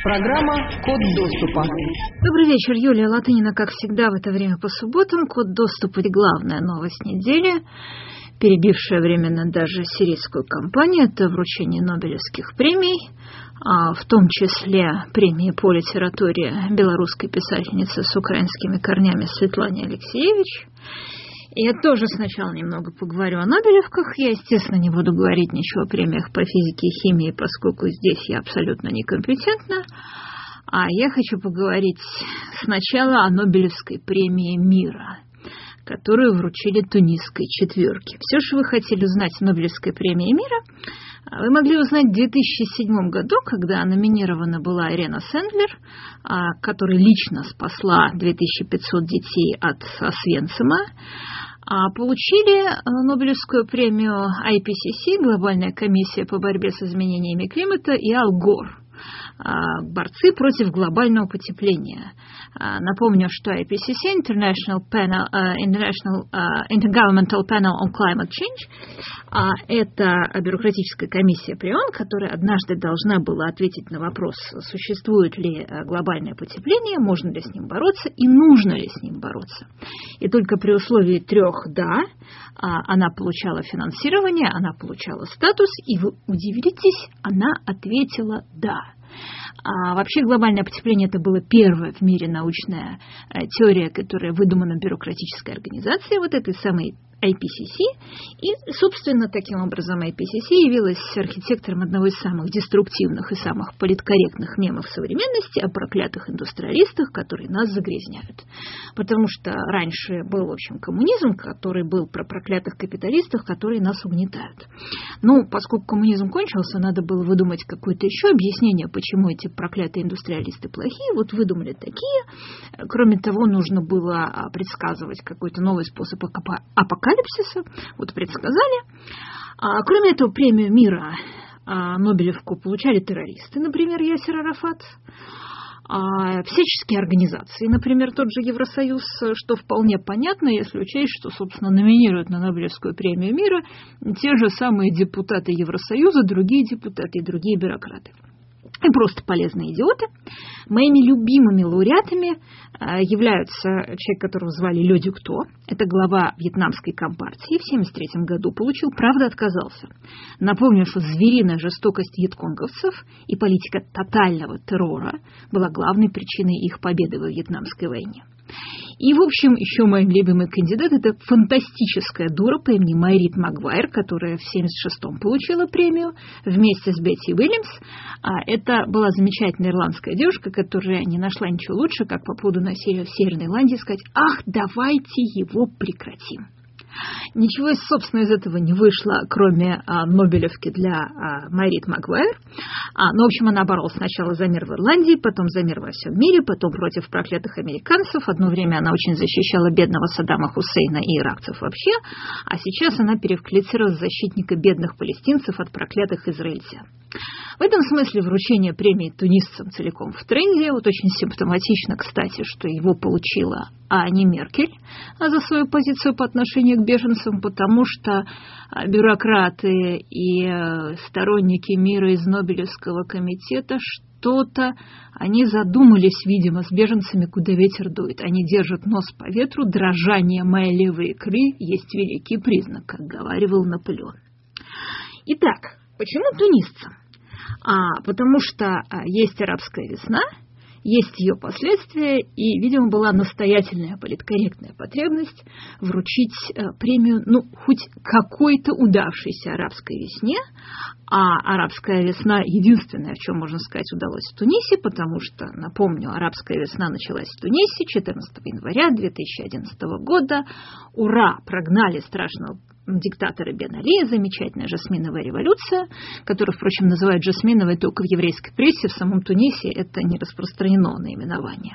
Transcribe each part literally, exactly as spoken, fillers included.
Программа «Код доступа». Добрый вечер, Юлия Латынина, как всегда, в это время по субботам. Код доступа – главная новость недели, перебившая временно даже сирийскую кампанию. Это вручение Нобелевских премий, в том числе премии по литературе белорусской писательницы с украинскими корнями Светлане Алексеевич. И я тоже сначала немного поговорю о Нобелевках. Я, естественно, не буду говорить ничего о премиях по физике и химии, поскольку здесь я абсолютно некомпетентна. А я хочу поговорить сначала о Нобелевской премии мира, которую вручили тунисской четверке. Все, что вы хотели узнать о Нобелевской премии мира, вы могли узнать в две тысячи седьмом году, когда номинирована была Ирена Сендлер, которая лично спасла две тысячи пятьсот детей от Освенцима. Получили Нобелевскую премию ай пи си си, Глобальная комиссия по борьбе с изменениями климата, и Ал Гор, борцы против глобального потепления. Напомню, что ай пи си си, International, Panel, uh, International uh, Intergovernmental Panel on Climate Change, uh, это бюрократическая комиссия при ООН, которая однажды должна была ответить на вопрос, существует ли глобальное потепление, можно ли с ним бороться и нужно ли с ним бороться. И только при условии трех «да» она получала финансирование, она получала статус, и вы удивитесь, она ответила «да». А вообще глобальное потепление – это была первая в мире научная э, теория, которая выдумана бюрократической организацией, вот этой самой ай пи си си. И, собственно, таким образом ай пи си си явилась архитектором одного из самых деструктивных и самых политкорректных мемов современности о проклятых индустриалистах, которые нас загрязняют. Потому что раньше был, в общем, коммунизм, который был про проклятых капиталистов, которые нас угнетают. Ну, поскольку коммунизм кончился, надо было выдумать какое-то еще объяснение, почему эти проклятые индустриалисты плохие. Вот выдумали такие. Кроме того, нужно было предсказывать какой-то новый способ апокалипсиса. Вот предсказали. А, кроме этого, премию мира а, Нобелевку получали террористы, например, Ясер Арафат, а, всяческие организации, например, тот же Евросоюз, что вполне понятно, если учесть, что, собственно, номинируют на Нобелевскую премию мира те же самые депутаты Евросоюза, другие депутаты и другие бюрократы. И просто полезные идиоты. Моими любимыми лауреатами являются человек, которого звали Лё Дюк То. Это глава вьетнамской компартии. В тысяча девятьсот семьдесят третьем году получил, правда, отказался. Напомню, что звериная жестокость вьетконговцев и политика тотального террора была главной причиной их победы во Вьетнамской войне. И, в общем, еще мой любимый кандидат – это фантастическая дура по имени Майрит Магуайр, которая в семьдесят шестом получила премию вместе с Бетти Уильямс. Это была замечательная ирландская девушка, которая не нашла ничего лучше, как по поводу насилия в Северной Ирландии сказать: «Ах, давайте его прекратим». Ничего, собственно, из этого не вышло, кроме а, Нобелевки для а, Майрит Магуайр. А, ну, в общем, она боролась сначала за мир в Ирландии, потом за мир во всем мире, потом против проклятых американцев. Одно время она очень защищала бедного Саддама Хусейна и иракцев вообще, а сейчас она переквалифицировалась в защитника бедных палестинцев от проклятых израильтян. В этом смысле вручение премии тунисцам целиком в тренде. Вот очень симптоматично, кстати, что его получила а не Меркель за свою позицию по отношению к беженцам, потому что бюрократы и сторонники мира из Нобелевского комитета что-то, они задумались, видимо, с беженцами, куда ветер дует. Они держат нос по ветру, дрожание моей левой икры есть великий признак, как говаривал Наполеон. Итак, почему тунисцам? А, потому что а, есть арабская весна, есть ее последствия, и, видимо, была настоятельная политкорректная потребность вручить а, премию, ну, хоть какой-то удавшейся арабской весне. А арабская весна единственное, в чем, можно сказать, удалось в Тунисе, потому что, напомню, арабская весна началась в Тунисе четырнадцатого января две тысячи одиннадцатого года. Ура! Прогнали страшного диктатора Бен Али, замечательная жасминовая революция, которую, впрочем, называют жасминовой только в еврейской прессе, в самом Тунисе это не распространено наименование.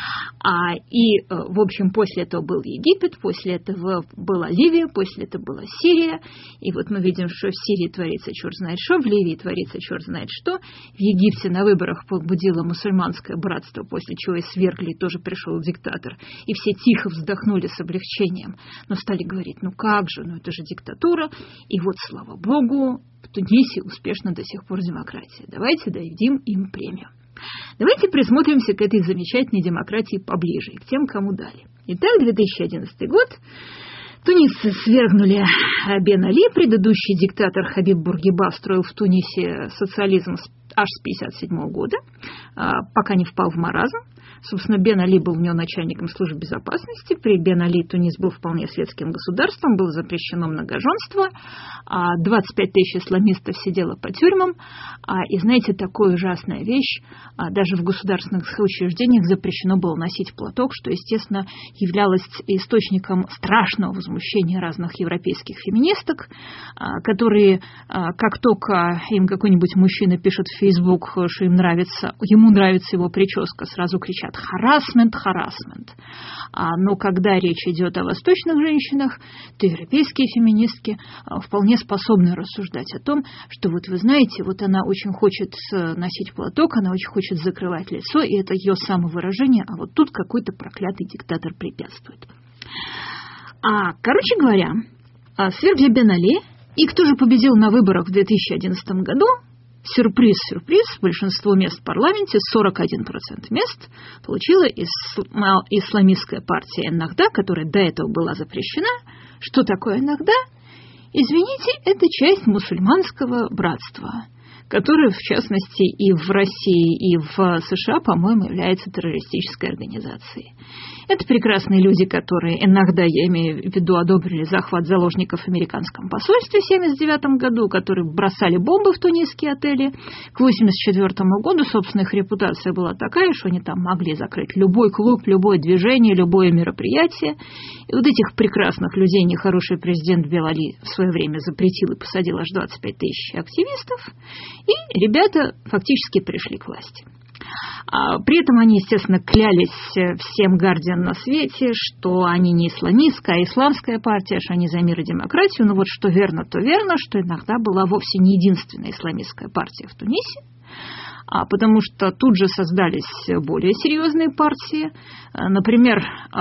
А, и, в общем, после этого был Египет, после этого была Ливия, после этого была Сирия, и вот мы видим, что в Сирии творится черт знает что, в Ливии творится черт знает что, в Египте на выборах побудило мусульманское братство, после чего и свергли, и тоже пришел диктатор, и все тихо вздохнули с облегчением, но стали говорить, ну как же, ну это же диктатура, и вот, слава богу, в Тунисе успешно до сих пор демократия. Давайте дадим им премию. Давайте присмотримся к этой замечательной демократии поближе, и к тем, кому дали. Итак, две тысячи одиннадцатый год. Тунисцы свергнули Бен Али. Предыдущий диктатор Хабиб Бургиба строил в Тунисе социализм аж с пятьдесят седьмого года, пока не впал в маразм. Собственно, Бен Али был у него начальником службы безопасности. При Бен Али Тунис был вполне светским государством, было запрещено многоженство, двадцать пять тысяч исламистов сидело по тюрьмам. И знаете, такая ужасная вещь, даже в государственных учреждениях запрещено было носить платок, что, естественно, являлось источником страшного возмущения разных европейских феминисток, которые, как только им какой-нибудь мужчина пишет в Facebook, что им нравится, ему нравится его прическа, сразу кричат «харассмент, харассмент». Но когда речь идет о восточных женщинах, то европейские феминистки вполне способны рассуждать о том, что вот вы знаете, вот она очень хочет носить платок, она очень хочет закрывать лицо, и это ее самовыражение, а вот тут какой-то проклятый диктатор препятствует. А, короче говоря, свергли Бен Али, и кто же победил на выборах в две тысячи одиннадцатом году? Сюрприз, сюрприз, большинство мест в парламенте, сорок один процент мест, получила исламистская партия Эннахда, которая до этого была запрещена. Что такое Эннахда? Извините, это часть мусульманского братства, которое, в частности, и в России, и в США, по-моему, является террористической организацией. Это прекрасные люди, которые иногда, я имею в виду, одобрили захват заложников в американском посольстве в семьдесят девятом году, которые бросали бомбы в тунисские отели. К восемьдесят четвёртому году, собственно, их репутация была такая, что они там могли закрыть любой клуб, любое движение, любое мероприятие. И вот этих прекрасных людей нехороший президент Бен Али в свое время запретил и посадил аж двадцать пять тысяч активистов. И ребята фактически пришли к власти. При этом они, естественно, клялись всем гардиан на свете, что они не исламистская, а исламская партия, что они за мир и демократию. Но вот что верно, то верно, что иногда была вовсе не единственная исламистская партия в Тунисе, потому что тут же создались более серьезные партии. Например,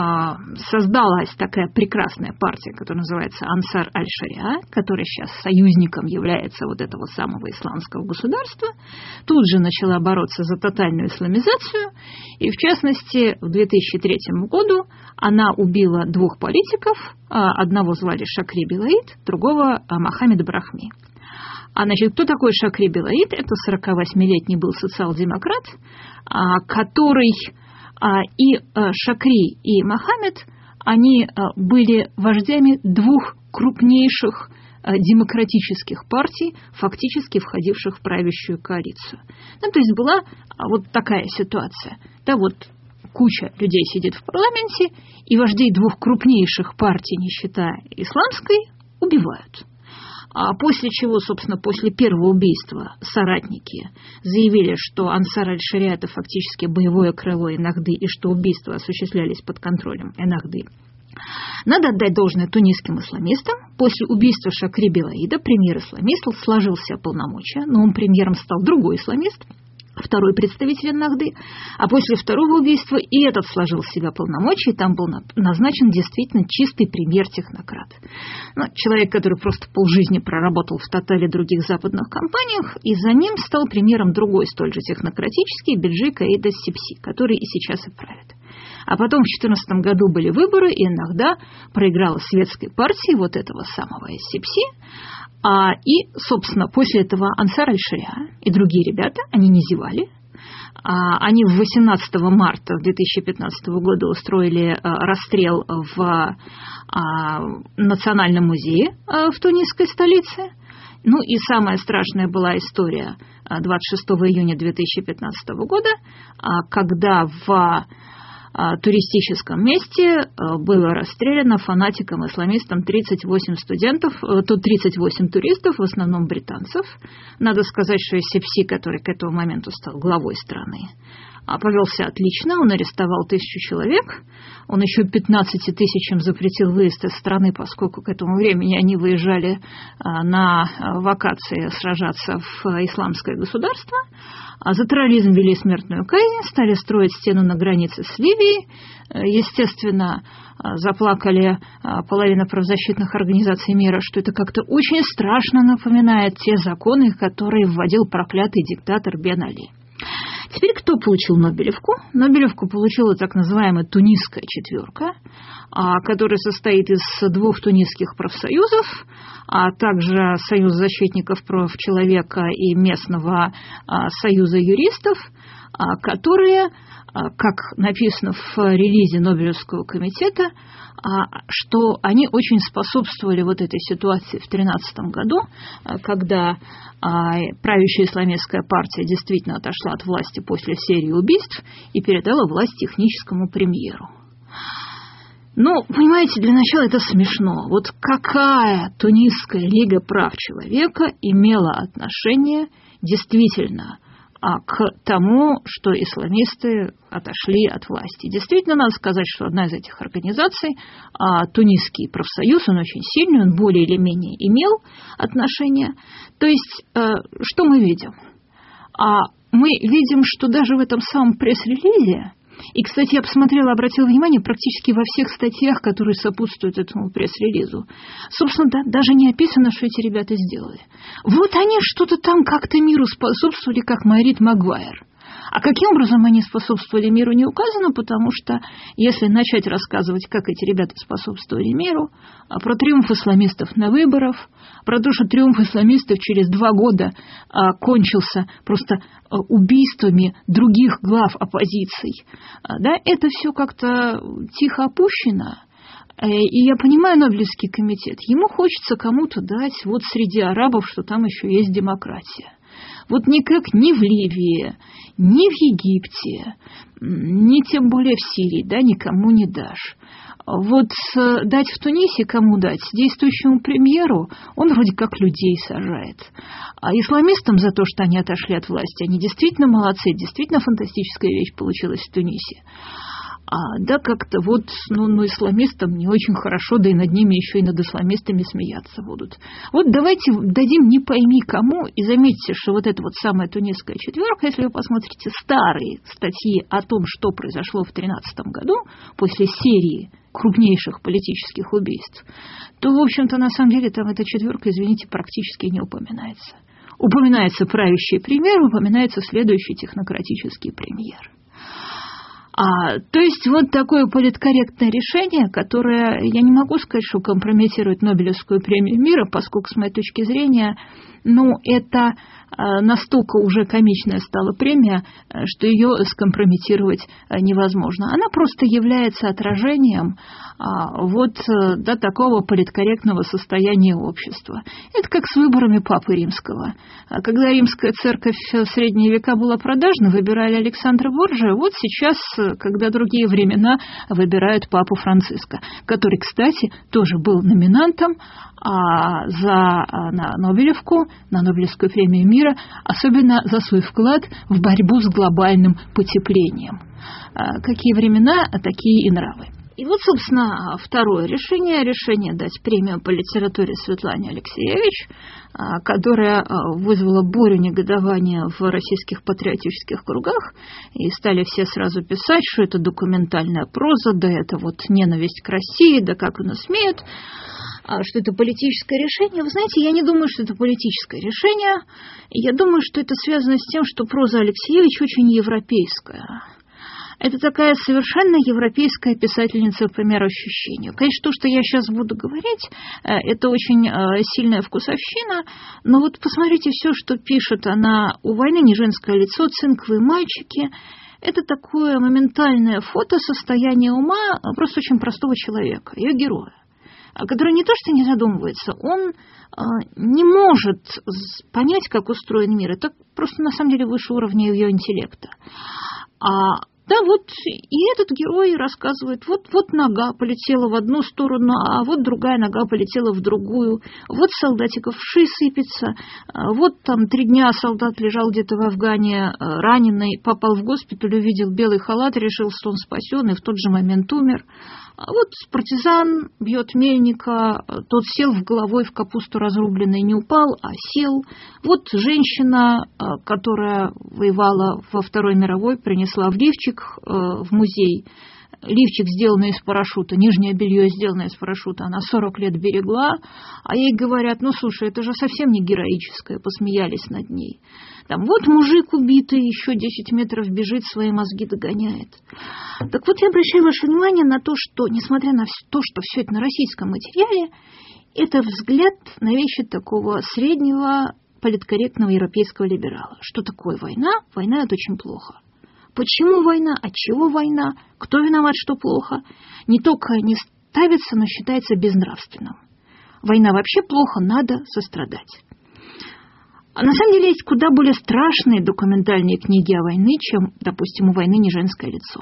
создалась такая прекрасная партия, которая называется Ансар аль-Шариа, которая сейчас союзником является вот этого самого исламского государства. Тут же начала бороться за тотальную исламизацию, и в частности в две тысячи третьем году она убила двух политиков, одного звали Шакри Белаид, другого Мохаммед Брахми. А значит, кто такой Шакри Белаид? Это сорокавосьмилетний был социал-демократ, который и Шакри, и Мохаммед, они были вождями двух крупнейших демократических партий, фактически входивших в правящую коалицию. Ну, то есть была вот такая ситуация. Да, вот куча людей сидит в парламенте, и вождей двух крупнейших партий, не считая исламской, убивают. А после чего, собственно, после первого убийства соратники заявили, что Ансар аль-Шариа – это фактически боевое крыло Эннахды, и что убийства осуществлялись под контролем Эннахды. Надо отдать должное тунисским исламистам. После убийства Шакри Белаида премьер-исламист сложил в себя полномочия, но он премьером стал другой исламист, второй представитель Эннахды, а после второго убийства и этот сложил в себя полномочия, и там был назначен действительно чистый премьер-технократ. Ну, человек, который просто полжизни проработал в Тотале и других западных компаниях, и за ним стал премьером другой столь же технократический Беджи Каида Сипси, который и сейчас и правит. А потом в две тысячи четырнадцатом году были выборы, и Эннахда проиграла светской партии вот этого самого Сипси. А, и, собственно, после этого Ансар аль-Шариа и другие ребята, они не зевали. А, они восемнадцатого марта две тысячи пятнадцатого года устроили а, расстрел в а, Национальном музее а, в тунисской столице. Ну и самая страшная была история двадцать шестого июня две тысячи пятнадцатого года, а, когда в туристическом месте было расстреляно фанатикам-исламистам тридцать восемь студентов, тут тридцать восемь туристов, в основном британцев. Надо сказать, что Сипси, который к этому моменту стал главой страны, повел себя отлично, он арестовал тысячу человек, он еще пятнадцати тысячам запретил выезд из страны, поскольку к этому времени они выезжали на вакации сражаться в исламское государство. А за терроризм ввели смертную казнь, стали строить стену на границе с Ливией. Естественно, заплакали половина правозащитных организаций мира, что это как-то очень страшно напоминает те законы, которые вводил проклятый диктатор Бен Али. Теперь кто получил Нобелевку? Нобелевку получила так называемая тунисская четверка, которая состоит из двух тунисских профсоюзов, а также Союза защитников прав человека и местного союза юристов, которые, как написано в релизе Нобелевского комитета, что они очень способствовали вот этой ситуации в две тысячи тринадцатом году, когда правящая исламистская партия действительно отошла от власти после серии убийств и передала власть техническому премьеру. Ну, понимаете, для начала это смешно. Вот какая Тунисская лига прав человека имела отношение действительно к тому, что исламисты отошли от власти. Действительно, надо сказать, что одна из этих организаций, Тунисский профсоюз, он очень сильный, он более или менее имел отношение. То есть, что мы видим? Мы видим, что даже в этом самом пресс-релизе, и, кстати, я посмотрела, обратила внимание, практически во всех статьях, которые сопутствуют этому пресс-релизу, собственно, да, даже не описано, что эти ребята сделали. Вот они что-то там как-то миру способствовали, как Майрит Магуайр. А каким образом они способствовали миру, не указано, потому что если начать рассказывать, как эти ребята способствовали миру, про триумф исламистов на выборах, про то, что триумф исламистов через два года а, кончился просто а, убийствами других глав оппозиций, а, да, это все как-то тихо опущено. И я понимаю Нобелевский комитет, ему хочется кому-то дать вот среди арабов, что там еще есть демократия. Вот никак ни в Ливии, ни в Египте, ни тем более в Сирии, да, никому не дашь. Вот дать в Тунисе кому дать? Действующему премьеру, он вроде как людей сажает. А исламистам за то, что они отошли от власти, они действительно молодцы, действительно фантастическая вещь получилась в Тунисе. А, да, как-то вот, ну, ну, исламистам не очень хорошо, да и над ними еще и над исламистами смеяться будут. Вот давайте дадим не пойми кому, и заметьте, что вот эта вот самая тунисская четверка, если вы посмотрите старые статьи о том, что произошло в две тысячи тринадцатом году, после серии крупнейших политических убийств, то, в общем-то, на самом деле там эта четверка, извините, практически не упоминается. Упоминается правящий премьер, упоминается следующий технократический премьер. А, то есть вот такое политкорректное решение, которое, я не могу сказать, что компрометирует Нобелевскую премию мира, поскольку, с моей точки зрения, ну, это а, настолько уже комичная стала премия, что ее скомпрометировать а, невозможно. Она просто является отражением а, вот да, такого политкорректного состояния общества. Это как с выборами Папы Римского. Когда римская церковь в средние века была продажна, выбирали Александра Борджиа, вот сейчас, когда другие времена, выбирают Папу Франциска, который, кстати, тоже был номинантом а, за, а, на Нобелевку, на Нобелевскую премию мира, особенно за свой вклад в борьбу с глобальным потеплением. А, какие времена, такие и нравы. И вот, собственно, второе решение, решение дать премию по литературе Светлане Алексеевич, которая вызвала бурю негодования в российских патриотических кругах, и стали все сразу писать, что это документальная проза, да это вот ненависть к России, да как она смеет, что это политическое решение. Вы знаете, я не думаю, что это политическое решение, я думаю, что это связано с тем, что проза Алексеевич очень европейская. Это такая совершенно европейская писательница по мироощущению. Конечно, то, что я сейчас буду говорить, это очень сильная вкусовщина, но вот посмотрите, все, что пишет она «У войны не женское лицо», «Цинковые мальчики», это такое моментальное фото состояния ума просто очень простого человека, ее героя, который не то что не задумывается, он не может понять, как устроен мир. Это просто на самом деле выше уровня ее интеллекта. А Да, вот и этот герой рассказывает, вот, вот нога полетела в одну сторону, а вот другая нога полетела в другую, вот солдатиков вши сыпется, вот там три дня солдат лежал где-то в Афгане раненый, попал в госпиталь, увидел белый халат, решил, что он спасен, и в тот же момент умер. А вот партизан бьет мельника, тот сел в головой в капусту разрубленной, не упал, а сел. Вот женщина, которая воевала во Второй мировой, принесла в лифчик в музей лифчик, сделанный из парашюта, нижнее белье, сделанное из парашюта, она сорок лет берегла, а ей говорят, ну, слушай, это же совсем не героическое, посмеялись над ней. Там вот мужик убитый, еще десять метров бежит, свои мозги догоняет. Так вот, я обращаю ваше внимание на то, что, несмотря на то, что все это на российском материале, это взгляд на вещи такого среднего политкорректного европейского либерала. Что такое война? Война – это очень плохо. Почему война? От чего война? Кто виноват, что плохо? Не только не ставится, но считается безнравственным. Война вообще плохо, надо сострадать. А на самом деле есть куда более страшные документальные книги о войне, чем, допустим, у войны не женское лицо.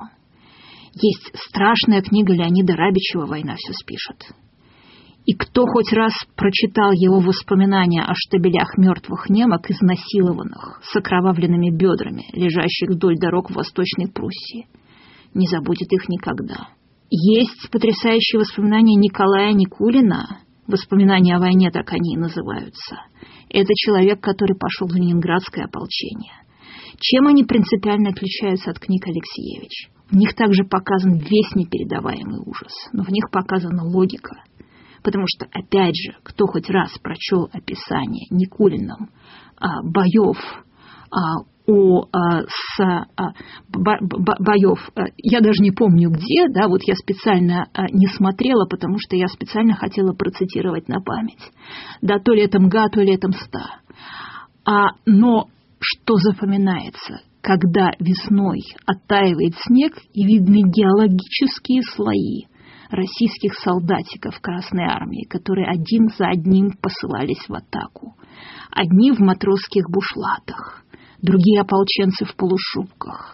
Есть страшная книга Леонида Рабичева «Война все спишет». И кто хоть раз прочитал его воспоминания о штабелях мертвых немок, изнасилованных, с окровавленными бедрами, лежащих вдоль дорог в Восточной Пруссии, не забудет их никогда. Есть потрясающие воспоминания Николая Никулина, воспоминания о войне, так они и называются. Это человек, который пошел в ленинградское ополчение. Чем они принципиально отличаются от книг Алексеевич? В них также показан весь непередаваемый ужас, но в них показана логика. Потому что, опять же, кто хоть раз прочел описание Никулиным а, боев а, о, а, с, а, бо, бо, боев, а, я даже не помню где, да, вот я специально а, не смотрела, потому что я специально хотела процитировать на память. Да, то ли это МГА, то ли это МСТА. А, но что запоминается? Когда весной оттаивает снег и видны геологические слои российских солдатиков Красной Армии, которые один за одним посылались в атаку. Одни в матросских бушлатах, другие ополченцы в полушубках,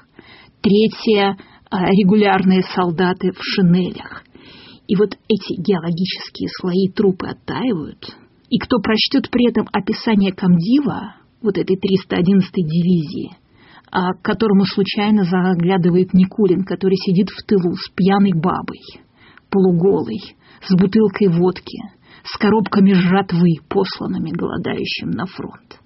третьи регулярные солдаты в шинелях. И вот эти геологические слои трупы оттаивают. И кто прочтет при этом описание комдива, вот этой триста одиннадцатой дивизии, к которому случайно заглядывает Никулин, который сидит в тылу с пьяной бабой, полуголый, с бутылкой водки, с коробками жатвы, посланными голодающим на фронт.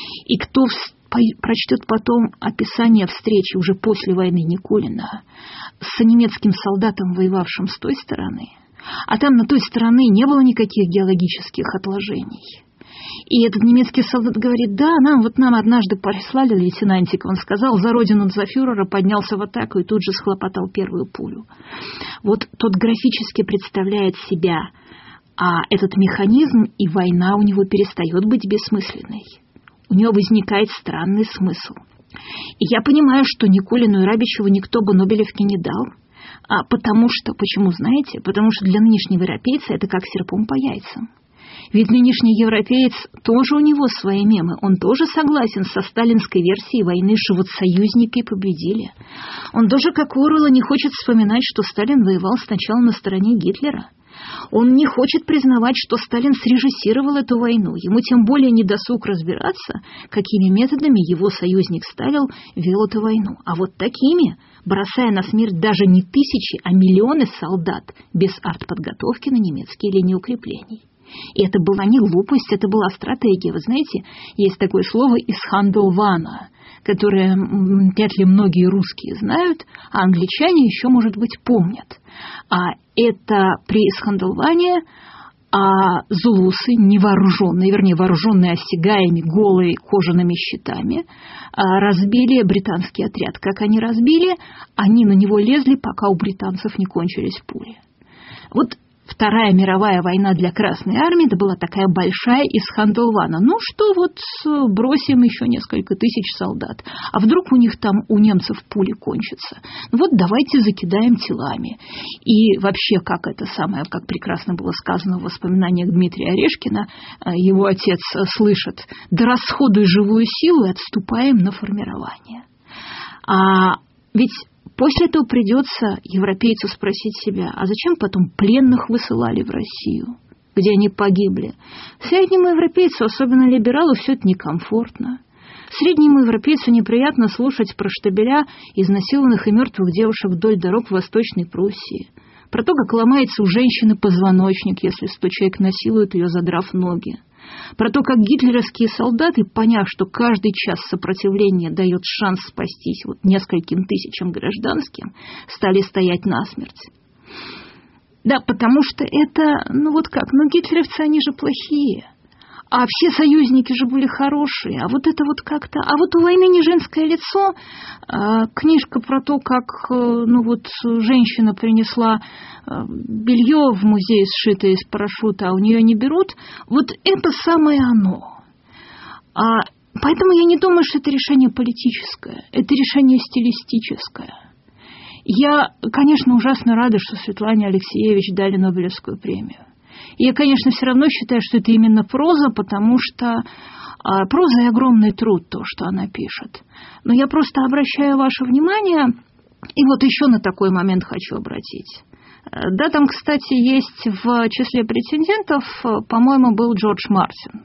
И кто прочтет потом описание встречи уже после войны Никулина с немецким солдатом, воевавшим с той стороны, а там на той стороне не было никаких геологических отложений. И этот немецкий солдат говорит, да, нам вот нам однажды прислали лейтенантик, он сказал, за родину, за фюрера, поднялся в атаку и тут же схлопотал первую пулю. Вот тот графически представляет себя а этот механизм, и война у него перестает быть бессмысленной. У него возникает странный смысл. И я понимаю, что Никулину и Рабичеву никто бы Нобелевки не дал, а потому что, почему знаете, потому что для нынешнего европейца это как серпом по яйцам. Ведь нынешний европеец тоже у него свои мемы. Он тоже согласен со сталинской версией войны, что вот союзники победили. Он тоже, как Орвелл, не хочет вспоминать, что Сталин воевал сначала на стороне Гитлера. Он не хочет признавать, что Сталин срежиссировал эту войну. Ему тем более не досуг разбираться, какими методами его союзник Сталин вел эту войну. А вот такими, бросая на смерть даже не тысячи, а миллионы солдат без артподготовки на немецкие линии укреплений. И это была не глупость, это была стратегия. Вы знаете, есть такое слово «исхандлвана», которое вряд ли многие русские знают, а англичане еще, может быть, помнят. А это при исхандлване а зулусы, невооруженные, вернее, вооруженные осягаями, голые кожаными щитами, разбили британский отряд. Как они разбили? Они на него лезли, пока у британцев не кончились пули. Вот Вторая мировая война для Красной Армии, это была такая большая исхандлвана. Ну что, вот бросим еще несколько тысяч солдат. А вдруг у них там, у немцев пули кончатся? Ну вот давайте закидаем телами. И вообще, как это самое, как прекрасно было сказано в воспоминаниях Дмитрия Орешкина, его отец слышит, да расходуй живую силу и отступаем на формирование. А ведь после этого придется европейцу спросить себя, а зачем потом пленных высылали в Россию, где они погибли? Среднему европейцу, особенно либералу, все это некомфортно. Среднему европейцу неприятно слушать про штабеля изнасилованных и мертвых девушек вдоль дорог в Восточной Пруссии, про то, как ломается у женщины позвоночник, если сто человек насилует ее, задрав ноги. про то, как гитлеровские солдаты, поняв, что каждый час сопротивления дает шанс спастись вот нескольким тысячам гражданским, стали стоять насмерть. Да, потому что это, ну вот как, ну гитлеровцы, они же плохие. А все союзники же были хорошие, а вот это вот как-то... А вот у «Войны не женское лицо», э, книжка про то, как, э, ну вот, женщина принесла э, белье в музей, сшитое из парашюта, а у нее не берут, вот это самое оно. А, поэтому я не думаю, что это решение политическое, это решение стилистическое. Я, конечно, ужасно рада, что Светлане Алексеевич дали Нобелевскую премию. И я, конечно, все равно считаю, что это именно проза, потому что а, проза и огромный труд, то, что она пишет. Но я просто обращаю ваше внимание, и вот еще на такой момент хочу обратить. Да, там, кстати, есть в числе претендентов, по-моему, был Джордж Мартин.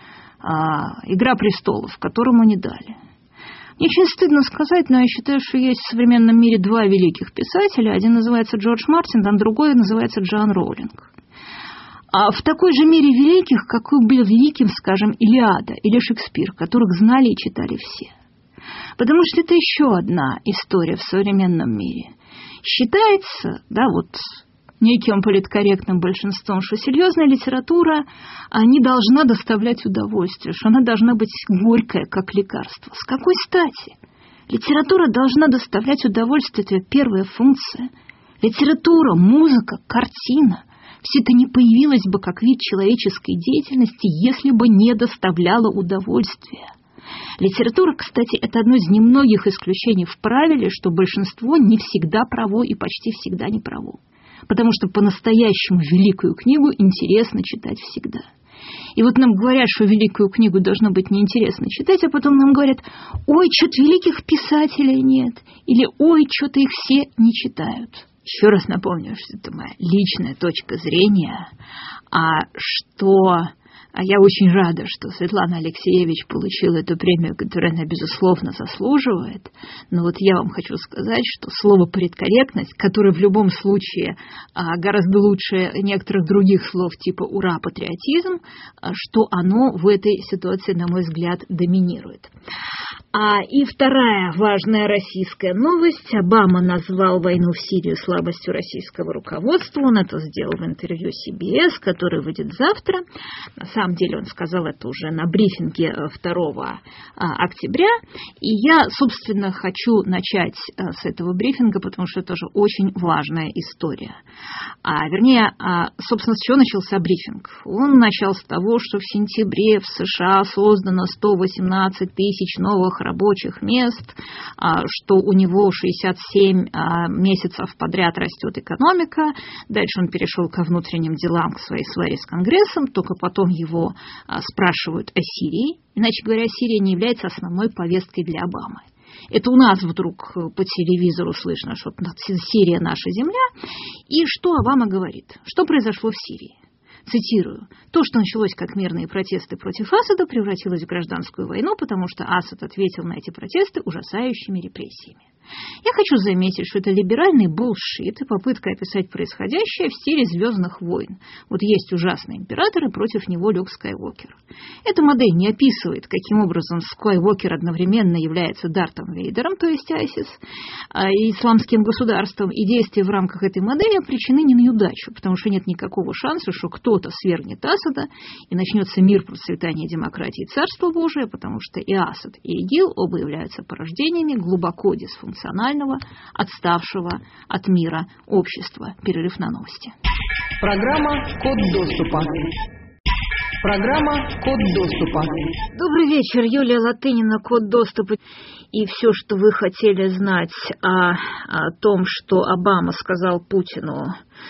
А, «Игра престолов», которому не дали. Мне очень стыдно сказать, но я считаю, что есть в современном мире два великих писателя. Один называется Джордж Мартин, а другой называется Джоан Роулинг. А в такой же мире великих, какой был великим, скажем, Илиада или Шекспир, которых знали и читали все. Потому что это еще одна история в современном мире. Считается, да, вот неким политкорректным большинством, что серьезная литература не должна доставлять удовольствие, что она должна быть горькая, как лекарство. С какой стати? Литература должна доставлять удовольствие, это первая функция. Литература, музыка, картина – все это не появилось бы как вид человеческой деятельности, если бы не доставляло удовольствия. Литература, кстати, это одно из немногих исключений в правиле, что большинство не всегда право и почти всегда не право. Потому что по-настоящему великую книгу интересно читать всегда. И вот нам говорят, что великую книгу должно быть неинтересно читать, а потом нам говорят: ой, что-то великих писателей нет, или ой, что-то их все не читают. Еще раз напомню, что это моя личная точка зрения, а что... А я очень рада, что Светлана Алексеевич получила эту премию, которую она, безусловно, заслуживает. Но вот я вам хочу сказать, что слово «политкорректность», которое в любом случае гораздо лучше некоторых других слов типа «ура, патриотизм», что оно в этой ситуации, на мой взгляд, доминирует. А, и вторая важная российская новость. Обама назвал войну в Сирию слабостью российского руководства. Он это сделал в интервью си би эс, который выйдет завтра. На самом деле он сказал это уже на брифинге второго октября. И я, собственно, хочу начать с этого брифинга, потому что это тоже очень важная история. А, вернее, собственно, с чего начался брифинг? Он начал с того, что в сентябре в США создано сто восемнадцать тысяч новых рабочих мест, что у него шестьдесят семь месяцев подряд растет экономика. Дальше он перешел ко внутренним делам, к своей сваре с Конгрессом, только потом его спрашивают о Сирии. Иначе говоря, Сирия не является основной повесткой для Обамы. Это у нас вдруг по телевизору слышно, что Сирия наша земля. И что Обама говорит? Что произошло в Сирии? Цитирую: «То, что началось как мирные протесты против Асада, превратилось в гражданскую войну, потому что Асад ответил на эти протесты ужасающими репрессиями». Я хочу заметить, что это либеральный булшит и попытка описать происходящее в стиле «Звездных войн». Вот есть ужасный император, и против него Люк Скайуокер. Эта модель не описывает, каким образом Скайуокер одновременно является Дартом Вейдером, то есть Айсис, и исламским государством, и действия в рамках этой модели обречены не на неудачу, потому что нет никакого шанса, что кто-то свергнет Асада, и начнется мир, процветание демократии и царство Божие, потому что и Асад, и ИГИЛ оба являются порождениями глубоко дисфункционального, отставшего от мира общества. Перерыв на новости. Программа «Код доступа». Программа «Код доступа». Добрый вечер, Юлия Латынина, «Код доступа». И все, что вы хотели знать о, о том, что Обама сказал Путину,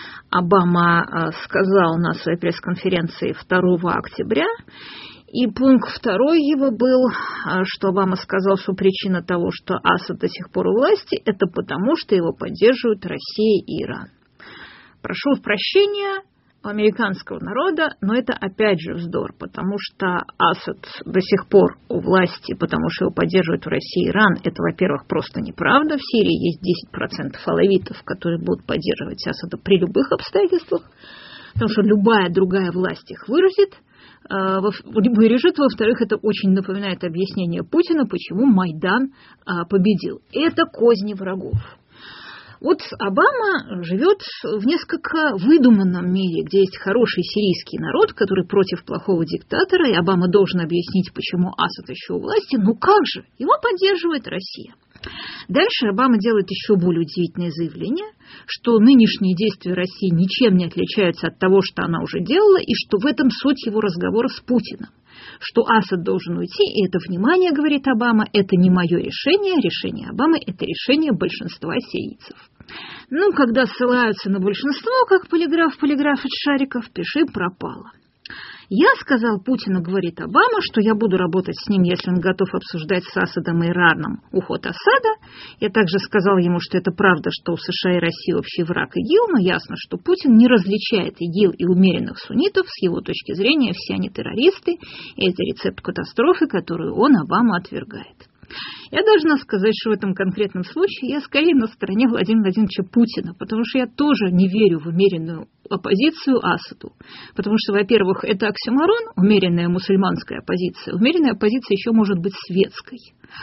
Обама сказал на своей пресс-конференции второго октября. И пункт второй его был, что Обама сказал, что причина того, что Асад до сих пор у власти, это потому, что его поддерживают Россия и Иран. Прошу прощения у американского народа, но это опять же вздор, потому что Асад до сих пор у власти, потому что его поддерживают Россия и Иран. Это, во-первых, просто неправда. В Сирии есть десять процентов алавитов, которые будут поддерживать Асада при любых обстоятельствах, потому что любая другая власть их выразит. либо вырежет, во-вторых, это очень напоминает объяснение Путина, почему Майдан победил. Это козни врагов. Вот Обама живет в несколько выдуманном мире, где есть хороший сирийский народ, который против плохого диктатора, и Обама должен объяснить, почему Асад еще у власти. Ну как же? Его поддерживает Россия. Дальше Обама делает еще более удивительное заявление, что нынешние действия России ничем не отличаются от того, что она уже делала, и что в этом суть его разговора с Путиным. Что Асад должен уйти, и это, внимание, говорит Обама, это не мое решение, решение Обамы, это решение большинства сирийцев. Ну, когда ссылаются на большинство, как полиграф полиграфит шариков, пиши пропало. Я сказал Путину, говорит Обама, что я буду работать с ним, если он готов обсуждать с Асадом и Ираном уход Асада. Я также сказал ему, что это правда, что у США и России общий враг ИГИЛ, но ясно, что Путин не различает ИГИЛ и умеренных суннитов. С его точки зрения все они террористы, и это рецепт катастрофы, которую он, Обама, отвергает. Я должна сказать, что в этом конкретном случае я скорее на стороне Владимира Владимировича Путина, потому что я тоже не верю в умеренную оппозицию Асаду. Потому что, во-первых, это оксюморон, умеренная мусульманская оппозиция. Умеренная оппозиция еще может быть светской.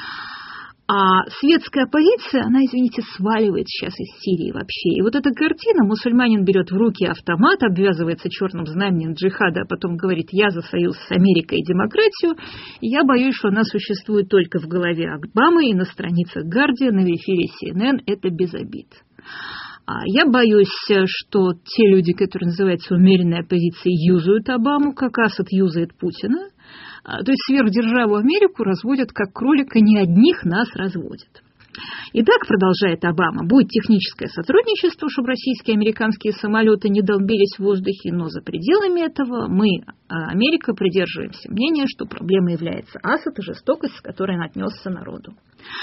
А светская оппозиция, она, извините, сваливает сейчас из Сирии вообще. И вот эта картина, мусульманин берет в руки автомат, обвязывается черным знаменем джихада, а потом говорит, я за союз с Америкой и демократию, и я боюсь, что она существует только в голове Обамы и на страницах Guardian, и в эфире си эн эн, это без обид. Я боюсь, что те люди, которые называются умеренной оппозицией, юзают Обаму, как Асад юзает Путина. То есть сверхдержаву Америку разводят как кролика, не одних нас разводят. Итак, продолжает Обама, будет техническое сотрудничество, чтобы российские и американские самолеты не долбились в воздухе, но за пределами этого мы, Америка, придерживаемся мнения, что проблемой является Асад и жестокость, с которой он отнесся народу.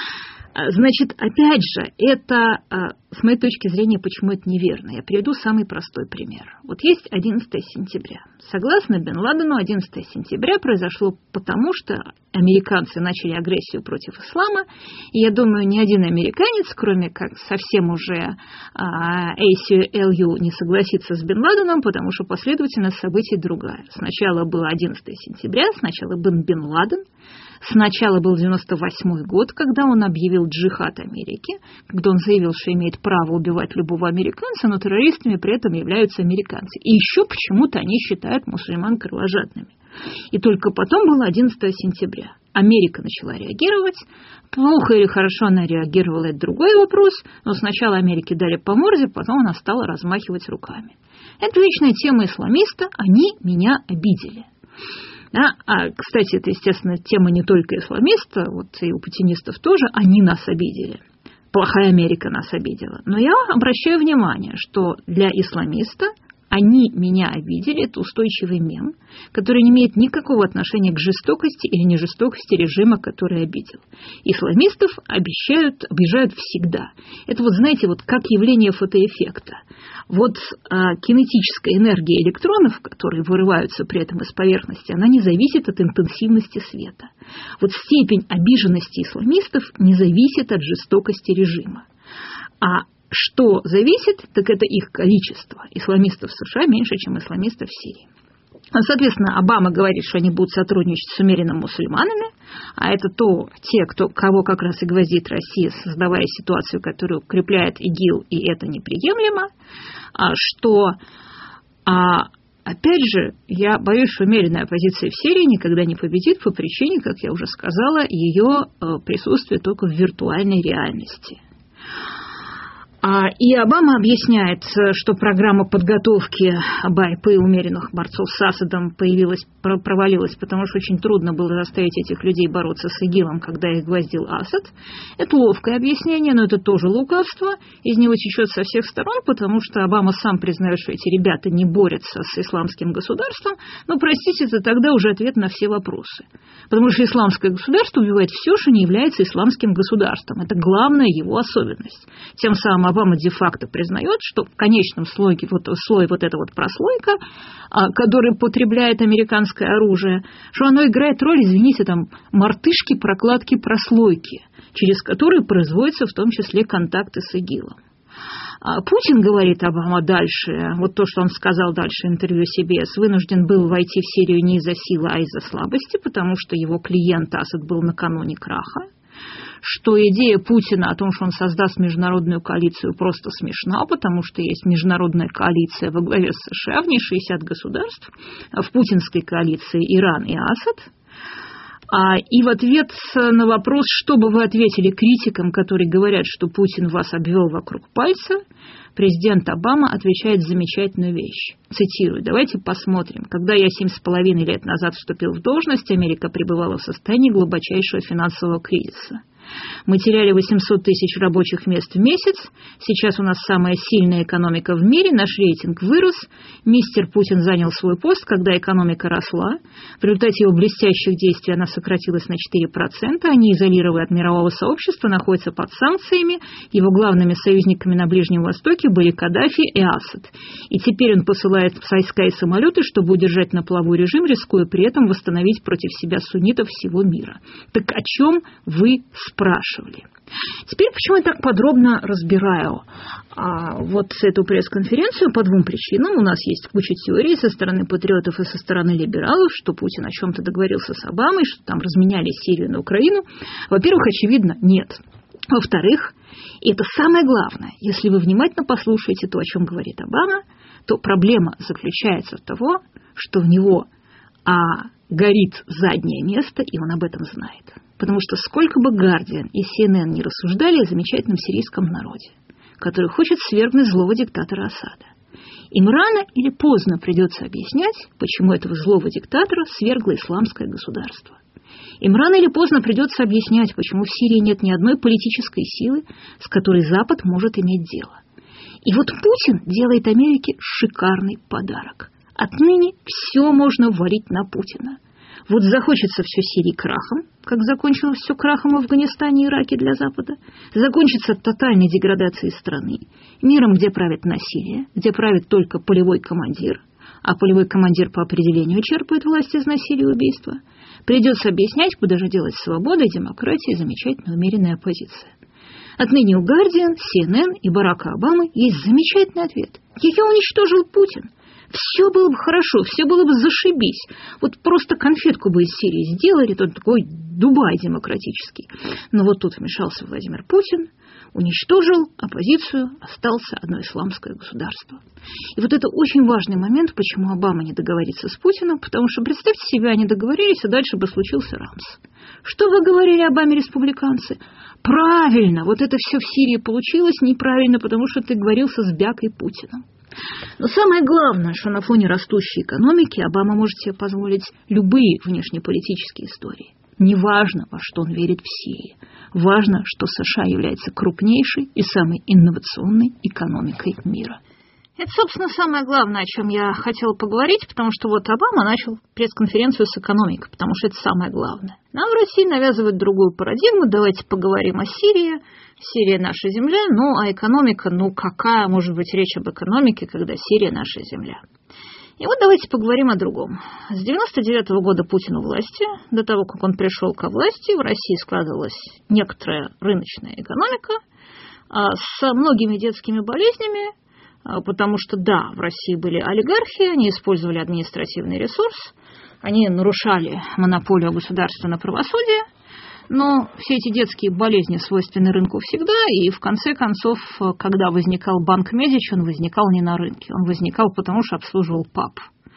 Значит, опять же, это, с моей точки зрения, почему это неверно. Я приведу самый простой пример. Вот есть одиннадцатое сентября. Согласно Бен Ладену, одиннадцатое сентября произошло потому, что американцы начали агрессию против ислама. И я думаю, ни один американец, кроме как совсем уже эй си эл ю, не согласится с Бен Ладеном, потому что последовательность событий другая. Сначала было одиннадцатое сентября, сначала был Бен Ладен. Сначала был девяносто восьмой год, когда он объявил джихад Америке, когда он заявил, что имеет право убивать любого американца, но террористами при этом являются американцы. И еще почему-то они считают мусульман кровожадными. И только потом было одиннадцатое сентября. Америка начала реагировать. Плохо или хорошо она реагировала, это другой вопрос. Но сначала Америке дали по морде, потом она стала размахивать руками. Это личная тема исламиста. Они меня обидели. Да? А, кстати, это, естественно, тема не только исламиста, вот и у путинистов тоже, они нас обидели. Плохая Америка нас обидела. Но я обращаю внимание, что для исламиста они меня обидели, это устойчивый мем, который не имеет никакого отношения к жестокости или нежестокости режима, который обидел. Исламистов обещают, обижают всегда. Это вот, знаете, вот как явление фотоэффекта. Вот а, кинетическая энергия электронов, которые вырываются при этом из поверхности, она не зависит от интенсивности света. Вот степень обиженности исламистов не зависит от жестокости режима. А что зависит, так это их количество. Исламистов в США меньше, чем исламистов в Сирии. Соответственно, Обама говорит, что они будут сотрудничать с умеренными мусульманами, а это то, те, кто, кого как раз и гвоздит Россия, создавая ситуацию, которая укрепляет ИГИЛ, и это неприемлемо, что, а, опять же, я боюсь, что умеренная оппозиция в Сирии никогда не победит по причине, как я уже сказала, ее присутствия только в виртуальной реальности. И Обама объясняет, что программа подготовки БАЙПы умеренных борцов с Асадом появилась, провалилась, потому что очень трудно было заставить этих людей бороться с ИГИЛом, когда их гвоздил Асад. Это ловкое объяснение, но это тоже лукавство. Из него течет со всех сторон, потому что Обама сам признает, что эти ребята не борются с исламским государством. Но, простите, это тогда уже ответ на все вопросы. Потому что исламское государство убивает все, что не является исламским государством. Это главная его особенность. Тем самым Обама де-факто признает, что в конечном слое вот, слое вот эта вот прослойка, который потребляет американское оружие, что оно играет роль, извините, там, мартышки, прокладки, прослойки, через которые производятся в том числе контакты с ИГИЛом. Путин, говорит Обама дальше, вот то, что он сказал дальше в интервью си би эс, вынужден был войти в Сирию не из-за силы, а из-за слабости, потому что его клиент Асад был накануне краха, что идея Путина о том, что он создаст международную коалицию, просто смешна, потому что есть международная коалиция во главе с США, в ней шестьдесят государств, а в путинской коалиции Иран и Асад. И в ответ на вопрос, что бы вы ответили критикам, которые говорят, что Путин вас обвел вокруг пальца, президент Обама отвечает замечательную вещь. Цитирую: «Давайте посмотрим. Когда я семь с половиной лет назад вступил в должность, Америка пребывала в состоянии глубочайшего финансового кризиса. Мы теряли восемьсот тысяч рабочих мест в месяц. Сейчас у нас самая сильная экономика в мире, наш рейтинг вырос. Мистер Путин занял свой пост, когда экономика росла. В результате его блестящих действий она сократилась на четыре процента. Они изолированы от мирового сообщества, находятся под санкциями. Его главными союзниками на Ближнем Востоке были Каддафи и Асад. И теперь он посылает войска и самолеты, чтобы удержать на плаву режим, рискуя при этом восстановить против себя суннитов всего мира». Так о чем вы спрашивали? Теперь почему я так подробно разбираю а, вот эту пресс-конференцию? По двум причинам. У нас есть куча теорий со стороны патриотов и со стороны либералов, что Путин о чем-то договорился с Обамой, что там разменяли Сирию на Украину. Во-первых, очевидно, нет. Во-вторых, и это самое главное, если вы внимательно послушаете то, о чем говорит Обама, то проблема заключается в том, что в него а, горит заднее место, и он об этом знает. Потому что сколько бы Гардиан и си эн эн не рассуждали о замечательном сирийском народе, который хочет свергнуть злого диктатора Асада, им рано или поздно придется объяснять, почему этого злого диктатора свергло исламское государство. Им рано или поздно придется объяснять, почему в Сирии нет ни одной политической силы, с которой Запад может иметь дело. И вот Путин делает Америке шикарный подарок. Отныне все можно валить на Путина. Вот захочется все Сирии крахом, как закончилось все крахом в Афганистане и Ираке для Запада, закончится тотальной деградацией страны, миром, где правит насилие, где правит только полевой командир, а полевой командир по определению черпает власть из насилия и убийства. Придется объяснять, куда же делать свобода, демократия и замечательная умеренная оппозиция. Отныне у Гардиан, си эн эн и Барака Обамы есть замечательный ответ. Ее уничтожил Путин. Все было бы хорошо, все было бы зашибись. Вот просто конфетку бы из Сирии сделали, тот такой Дубай демократический. Но вот тут вмешался Владимир Путин, уничтожил оппозицию, остался одно исламское государство. И вот это очень важный момент, почему Обама не договорится с Путиным, потому что, представьте себе, они договорились, и дальше бы случился Рамс. Что вы говорили Обаме, республиканцы? Правильно, вот это все в Сирии получилось неправильно, потому что ты говорился с Бякой Путиным. Но самое главное, что на фоне растущей экономики Обама может себе позволить любые внешнеполитические истории. Неважно, во что он верит в Сирии. Важно, что США является крупнейшей и самой инновационной экономикой мира. Это, собственно, самое главное, о чем я хотела поговорить, потому что вот Обама начал пресс-конференцию с экономикой, потому что это самое главное. Нам в России навязывают другую парадигму, давайте поговорим о Сирии. Сирия – наша земля, ну а экономика, ну какая может быть речь об экономике, когда Сирия – наша земля? И вот давайте поговорим о другом. С девяносто девятого года Путин у власти, до того, как он пришел ко власти, в России складывалась некоторая рыночная экономика с многими детскими болезнями, потому что, да, в России были олигархи, они использовали административный ресурс, они нарушали монополию государства на правосудие, но все эти детские болезни свойственны рынку всегда, и в конце концов, когда возникал банк Медичи, он возникал не на рынке, он возникал потому, что обслуживал паб.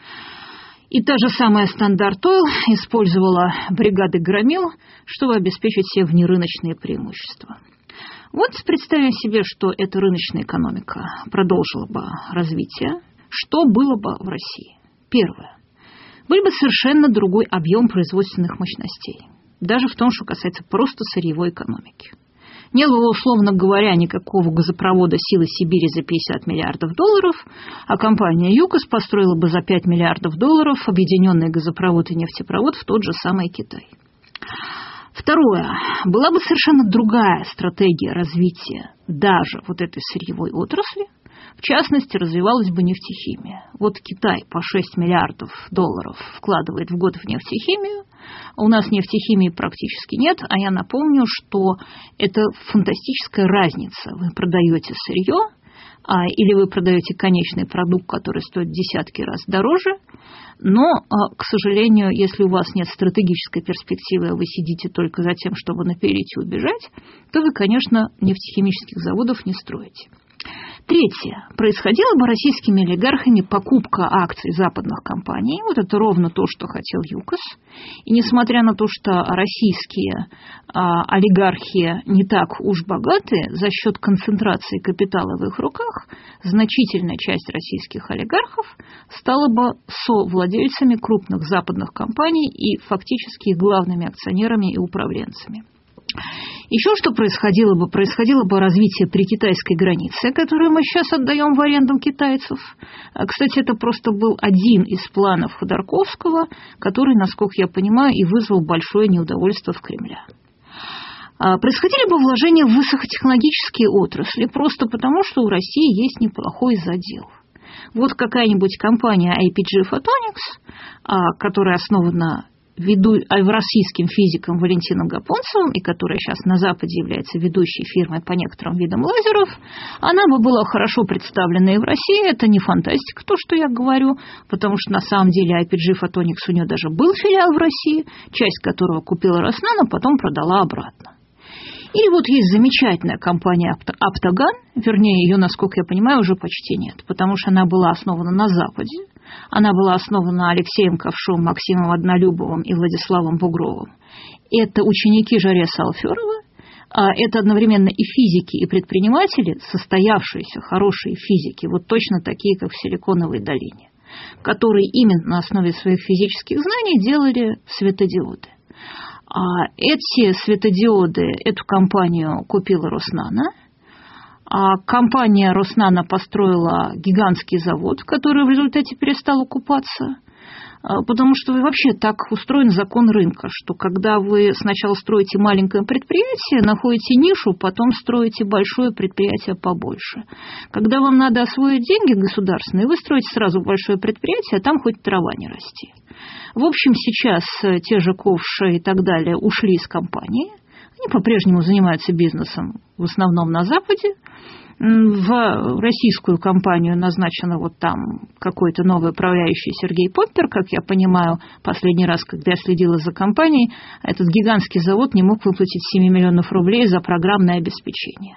И та же самая Стандарт Ойл использовала бригады громил, чтобы обеспечить себе внерыночные преимущества. Вот представим себе, что эта рыночная экономика продолжила бы развитие. Что было бы в России? Первое. Был бы совершенно другой объем производственных мощностей. Даже в том, что касается просто сырьевой экономики. Не было, условно говоря, никакого газопровода «Силы Сибири» за пятьдесят миллиардов долларов, а компания «ЮКОС» построила бы за пять миллиардов долларов объединенный газопровод и нефтепровод в тот же самый Китай. Второе. Была бы совершенно другая стратегия развития даже вот этой сырьевой отрасли. В частности, развивалась бы нефтехимия. Вот Китай по шесть миллиардов долларов вкладывает в год в нефтехимию. У нас нефтехимии практически нет, а я напомню, что это фантастическая разница. Вы продаете сырье а, или вы продаете конечный продукт, который стоит десятки раз дороже, но, а, к сожалению, если у вас нет стратегической перспективы, а вы сидите только за тем, чтобы напереть и убежать, то вы, конечно, нефтехимических заводов не строите. Третье. Происходила бы российскими олигархами покупка акций западных компаний. Вот это ровно то, что хотел ЮКОС. И несмотря на то, что российские а, олигархи не так уж богаты, за счет концентрации капитала в их руках значительная часть российских олигархов стала бы совладельцами крупных западных компаний и фактически их главными акционерами и управленцами. Еще что происходило бы? Происходило бы развитие прикитайской границы, которую мы сейчас отдаем в аренду китайцев. Кстати, это просто был один из планов Ходорковского, который, насколько я понимаю, и вызвал большое неудовольствие в Кремле. Происходили бы вложения в высокотехнологические отрасли, просто потому, что у России есть неплохой задел. Вот какая-нибудь компания ай пи джи Photonics, которая основана Веду, российским физиком Валентином Гапонцевым, и которая сейчас на Западе является ведущей фирмой по некоторым видам лазеров, она бы была хорошо представлена и в России. Это не фантастика, то, что я говорю, потому что на самом деле ай пи джи Photonics у нее даже был филиал в России, часть которого купила Роснано, а потом продала обратно. Или вот есть замечательная компания Оптоган, вернее, ее, насколько я понимаю, уже почти нет, потому что она была основана на Западе. Она была основана Алексеем Ковшом, Максимом Однолюбовым и Владиславом Бугровым. Это ученики Жареса Алферова, это одновременно и физики, и предприниматели, состоявшиеся хорошие физики, вот точно такие, как в Силиконовой долине, которые именно на основе своих физических знаний делали светодиоды. А эти светодиоды, эту компанию купила Роснано. А компания Роснано построила гигантский завод, который в результате перестал окупаться, потому что вообще так устроен закон рынка, что когда вы сначала строите маленькое предприятие, находите нишу, потом строите большое предприятие побольше. Когда вам надо освоить деньги государственные, вы строите сразу большое предприятие, а там хоть трава не расти. В общем, сейчас те же Ковши и так далее ушли из компании. Они по-прежнему занимаются бизнесом в основном на Западе. В российскую компанию назначено вот там какой-то новый управляющий Сергей Поппер. Как я понимаю, последний раз, когда я следила за компанией, этот гигантский завод не мог выплатить семь миллионов рублей за программное обеспечение.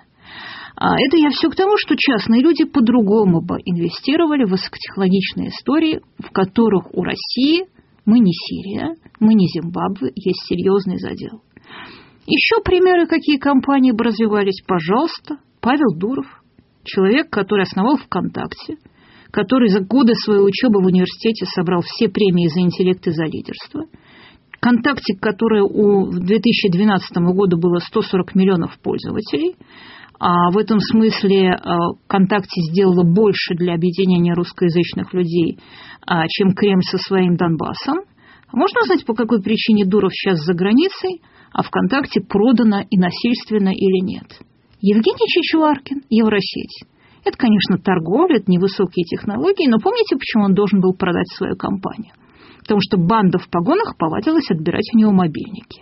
Это я все к тому, что частные люди по-другому бы инвестировали в высокотехнологичные истории, в которых у России, мы не Сирия, мы не Зимбабве, есть серьезный задел. Еще примеры, какие компании бы развивались, пожалуйста. Павел Дуров, человек, который основал ВКонтакте, который за годы своей учебы в университете собрал все премии за интеллект и за лидерство. ВКонтакте, которое у две тысячи двенадцатого года было сто сорок миллионов пользователей, а в этом смысле ВКонтакте сделало больше для объединения русскоязычных людей, чем Кремль со своим Донбассом. Можно узнать, по какой причине Дуров сейчас за границей, а ВКонтакте продано и насильственно или нет? Евгений Чичваркин, Евросеть. Это, конечно, торговля, это невысокие технологии, но помните, почему он должен был продать свою компанию? Потому что банда в погонах повадилась отбирать у него мобильники.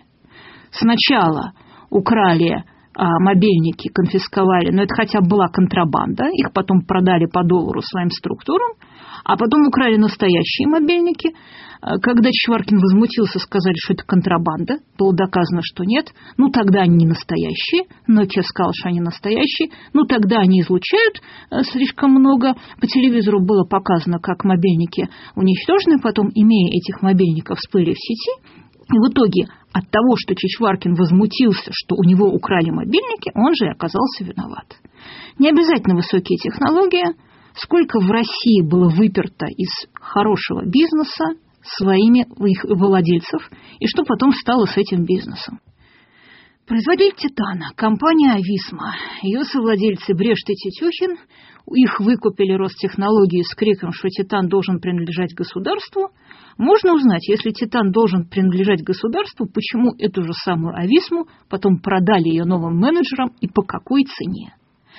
Сначала украли а, мобильники, конфисковали, но это хотя бы была контрабанда, их потом продали по доллару своим структурам, а потом украли настоящие мобильники. Когда Чичваркин возмутился, сказали, что это контрабанда, было доказано, что нет. Ну, тогда они не настоящие. Nokia сказал, что они настоящие. Ну, тогда они излучают слишком много. По телевизору было показано, как мобильники уничтожены. Потом, имея этих мобильников, всплыли в сети. И в итоге от того, что Чичваркин возмутился, что у него украли мобильники, он же и оказался виноват. Не обязательно высокие технологии. Сколько в России было выперто из хорошего бизнеса своими их владельцев, и что потом стало с этим бизнесом. Производитель «Титана», компания «Ависма», ее совладельцы Брешт и Тетюхин, их выкупили Ростехнологии с криком, что «Титан» должен принадлежать государству. Можно узнать, если «Титан» должен принадлежать государству, почему эту же самую «Ависму» потом продали ее новым менеджерам и по какой цене.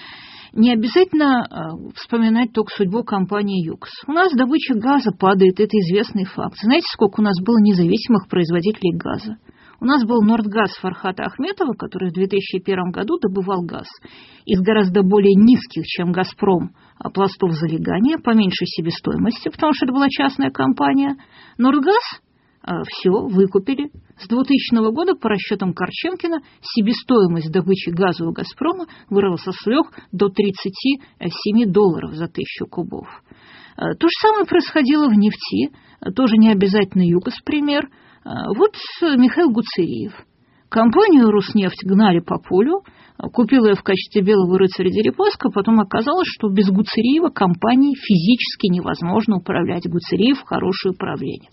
Не обязательно э, вспоминать только судьбу компании ЮКОС. У нас добыча газа падает, это известный факт. Знаете, сколько у нас было независимых производителей газа? У У нас был Нордгаз Фархата Ахметова, который в две тысячи первом году добывал газ из гораздо более низких, чем «Газпром», пластов залегания, по меньшей себестоимости, потому что это была частная компания. Нордгаз все выкупили. С двухтысячного года, по расчетам Корченкина, себестоимость добычи газа у «Газпрома» выросла с трёх до тридцати семи долларов за тысячу кубов. То же самое происходило в нефти, тоже не обязательно ЮКОС пример. Вот Михаил Гуцериев. Компанию «Роснефть» гнали по полю, купил ее в качестве белого рыцаря Дерипаска, потом оказалось, что без Гуцериева компании физически невозможно управлять. Гуцериев – хороший управленец.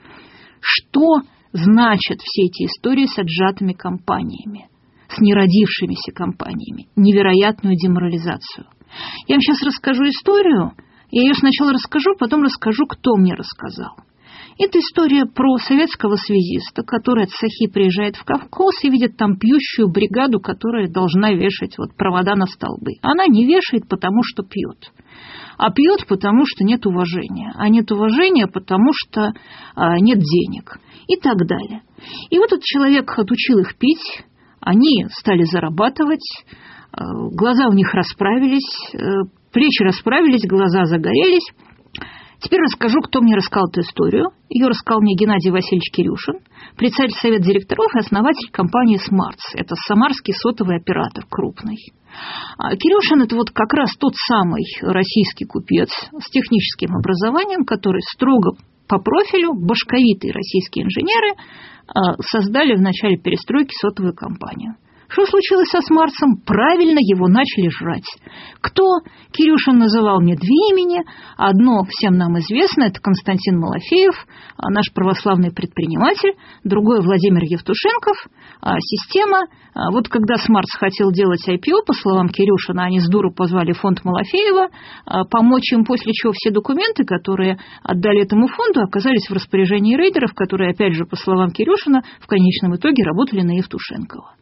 Что значат все эти истории с отжатыми компаниями, с неродившимися компаниями? Невероятную деморализацию. Я вам сейчас расскажу историю. Я ее сначала расскажу, потом расскажу, кто мне рассказал. Это история про советского связиста, который от Сахи приезжает в Кавказ и видит там пьющую бригаду, которая должна вешать вот провода на столбы. Она не вешает, потому что пьет. А пьет, потому что нет уважения. А нет уважения, потому что а, нет денег. И так далее. И вот этот человек отучил их пить, они стали зарабатывать, а, глаза у них расправились, а, плечи расправились, глаза загорелись. Теперь расскажу, кто мне рассказал эту историю. Ее рассказал мне Геннадий Васильевич Кирюшин, председатель совета директоров и основатель компании «Смартс». Это самарский сотовый оператор крупный. А Кирюшин – это вот как раз тот самый российский купец с техническим образованием, который строго по профилю, башковитые российские инженеры, создали в начале перестройки сотовую компанию. Что случилось со Смартсом? Правильно, его начали жрать. Кто? Кирюшин называл мне две имени. Одно всем нам известно, это Константин Малафеев, наш православный предприниматель. Другое Владимир Евтушенков. Система. Вот когда Смартс хотел делать ай пи о, по словам Кирюшина, они с дуру позвали фонд Малафеева помочь им, после чего все документы, которые отдали этому фонду, оказались в распоряжении рейдеров, которые, опять же, по словам Кирюшина, в конечном итоге работали на Евтушенкова.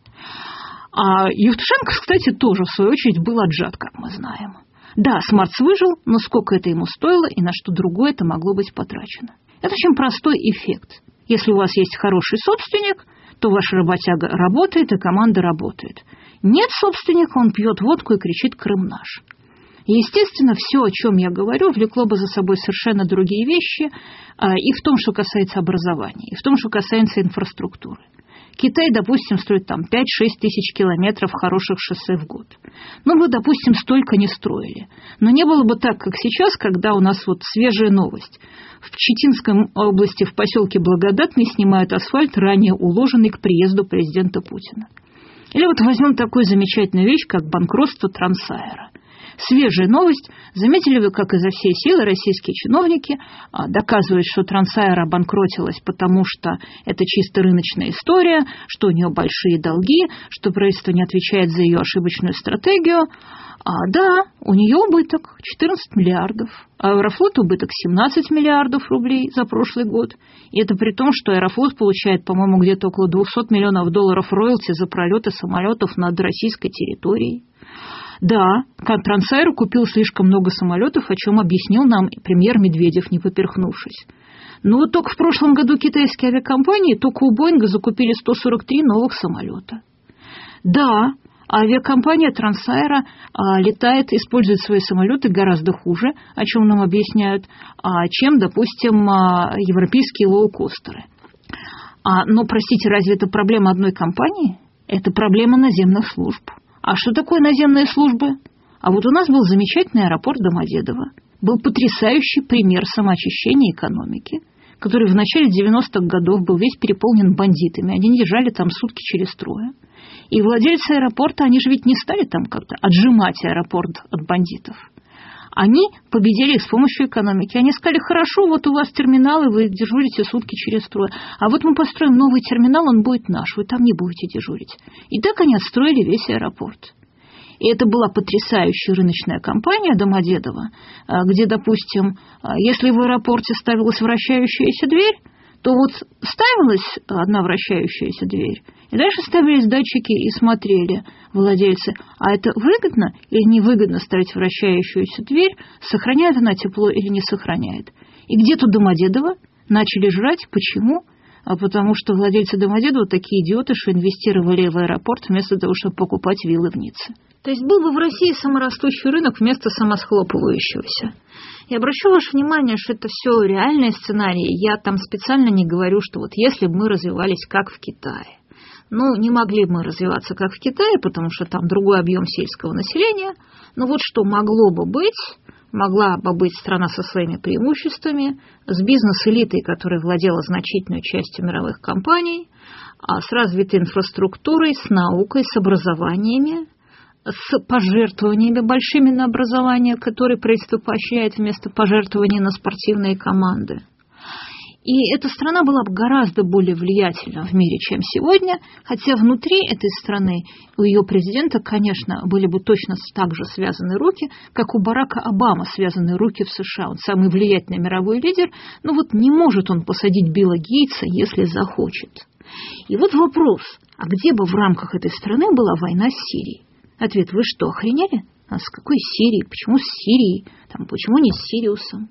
А Евтушенко, кстати, тоже, в свою очередь, был отжат, как мы знаем. Да, Смартс выжил, но сколько это ему стоило и на что другое это могло быть потрачено. Это очень простой эффект. Если у вас есть хороший собственник, то ваш работяга работает, и команда работает. Нет собственника, он пьет водку и кричит «Крым наш». И, естественно, все, о чем я говорю, влекло бы за собой совершенно другие вещи, и в том, что касается образования, и в том, что касается инфраструктуры. Китай, допустим, строит там пять-шесть тысяч километров хороших шоссе в год. Ну, мы, допустим, столько не строили. Но не было бы так, как сейчас, когда у нас вот свежая новость. В Читинской области, в поселке Благодатный, снимают асфальт, ранее уложенный к приезду президента Путина. Или вот возьмем такую замечательную вещь, как банкротство Трансаэра. Свежая новость. Заметили вы, как изо всей силы российские чиновники доказывают, что Трансаэра обанкротилась, потому что это чисто рыночная история, что у нее большие долги, что правительство не отвечает за ее ошибочную стратегию. А, да, у нее убыток четырнадцать миллиардов, а Аэрофлот убыток семнадцать миллиардов рублей за прошлый год. И это при том, что Аэрофлот получает, по-моему, где-то около двухсот миллионов долларов роялти за пролеты самолетов над российской территорией. Да, Трансаэр купил слишком много самолетов, о чем объяснил нам премьер Медведев, не поперхнувшись. Но вот только в прошлом году китайские авиакомпании только у Боинга закупили сто сорок три новых самолета. Да, авиакомпания Трансаэра а, летает, использует свои самолеты гораздо хуже, о чем нам объясняют, а, чем, допустим, а, европейские лоукостеры. А, но, простите, разве это проблема одной компании? Это проблема наземных служб. А что такое наземные службы? А вот у нас был замечательный аэропорт Домодедово. Был потрясающий пример самоочищения экономики, который в начале девяностых годов был весь переполнен бандитами. Они держали там сутки через трое. И владельцы аэропорта, они же ведь не стали там как-то отжимать аэропорт от бандитов. Они победили их с помощью экономики. Они сказали: хорошо, вот у вас терминал, и вы дежурите сутки через трое. А вот мы построим новый терминал, он будет наш, вы там не будете дежурить. И так они отстроили весь аэропорт. И это была потрясающая рыночная компания Домодедово, где, допустим, если в аэропорте ставилась вращающаяся дверь, то вот ставилась одна вращающаяся дверь, и дальше ставились датчики и смотрели владельцы, а это выгодно или невыгодно ставить вращающуюся дверь, сохраняет она тепло или не сохраняет. И где-то Домодедово начали жрать. Почему? а потому что владельцы Домодедово такие идиоты, что инвестировали в аэропорт вместо того, чтобы покупать виллы в Ницце. То есть был бы в России саморастущий рынок вместо самосхлопывающегося. Я обращу ваше внимание, что это все реальные сценарии. Я там специально не говорю, что вот если бы мы развивались как в Китае. Ну, не могли бы мы развиваться как в Китае, потому что там другой объем сельского населения. Но вот что могло бы быть, могла бы быть страна со своими преимуществами, с бизнес-элитой, которая владела значительной частью мировых компаний, с развитой инфраструктурой, с наукой, с образованиями, с пожертвованиями большими на образование, которые правительство поощряет вместо пожертвований на спортивные команды. И эта страна была бы гораздо более влиятельна в мире, чем сегодня, хотя внутри этой страны у ее президента, конечно, были бы точно так же связаны руки, как у Барака Обамы связаны руки в США. Он самый влиятельный мировой лидер, но вот не может он посадить Билла Гейтса, если захочет. И вот вопрос, а где бы в рамках этой страны была война с Сирией? Ответ, вы что, охренели? А с какой Сирией? Почему с Сирией? Там, почему не с Сириусом?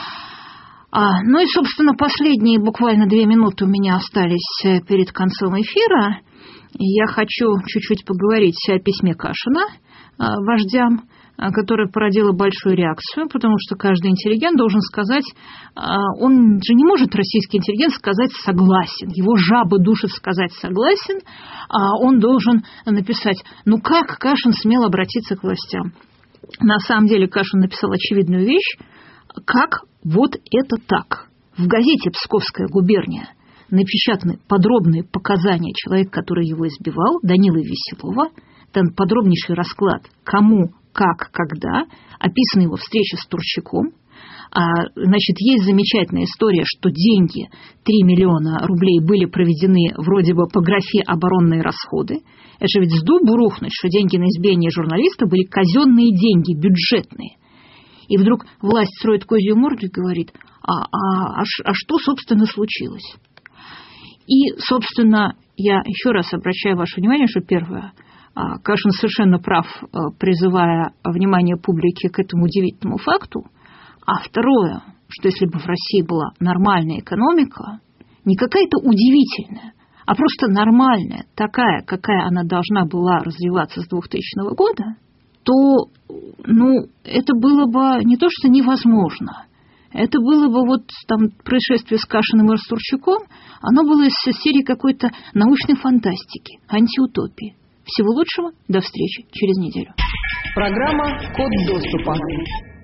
А, ну и, собственно, последние буквально две минуты у меня остались перед концом эфира. Я хочу чуть-чуть поговорить о письме Кашина вождям, которое породило большую реакцию, потому что каждый интеллигент должен сказать, он же не может, российский интеллигент, сказать «согласен». Его жаба душит сказать «согласен», а он должен написать «ну как Кашин смел обратиться к властям?». На самом деле Кашин написал очевидную вещь, как вот это так. В газете «Псковская губерния» напечатаны подробные показания человека, который его избивал, Данилы Веселова. Там подробнейший расклад, кому, как, когда, описана его встреча с Турчаком. А, значит, есть замечательная история, что деньги, три миллиона рублей, были проведены вроде бы по графе «оборонные расходы». Это же ведь с дубу рухнуть, что деньги на избиение журналиста были казенные деньги, бюджетные. И вдруг власть строит козью морду и говорит, а, а, а, а что, собственно, случилось? И, собственно, я еще раз обращаю ваше внимание, что первое, Кашин совершенно прав, призывая внимание публики к этому удивительному факту, а второе, что если бы в России была нормальная экономика, не какая-то удивительная, а просто нормальная, такая, какая она должна была развиваться с двухтысячного года, то, ну, это было бы не то, что невозможно. Это было бы вот там происшествие с Кашиным и Растурчуком, оно было из серии какой-то научной фантастики, антиутопии. Всего лучшего, до встречи через неделю. Программа «Код доступа».